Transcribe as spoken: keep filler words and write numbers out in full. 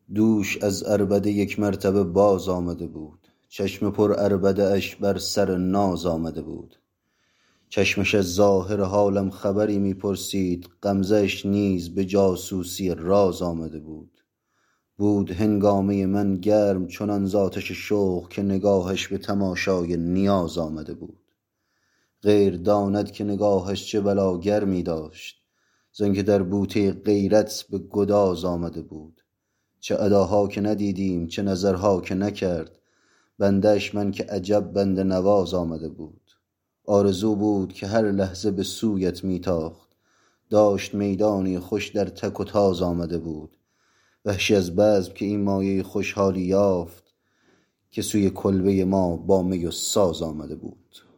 دوش از عربده یک مرتبه باز آمده بود، چشم پر عربده اش بر سر ناز آمده بود. چشمش از ظاهر حالم خبری می پرسید، غمزه اش نیز به جاسوسی راز آمده بود. بود هنگامه من گرم چنان ز آتش شوق که نگاهش به تماشای نیاز آمده بود. غیر داند که نگاهش چه بلا گرمی داشت، زانکه در بوته غیرت به گداز آمده بود. چه اداها که ندیدیم، چه نظرها که نکرد، بندهش من که عجب بنده نواز آمده بود. آرزو بود که هر لحظه به سویت میتاخت، داشت میدانی خوش در تک و تاز آمده بود. وحشی از بزم که این مایه خوشحالی یافت، که سوی کلبه ما با می و ساز آمده بود.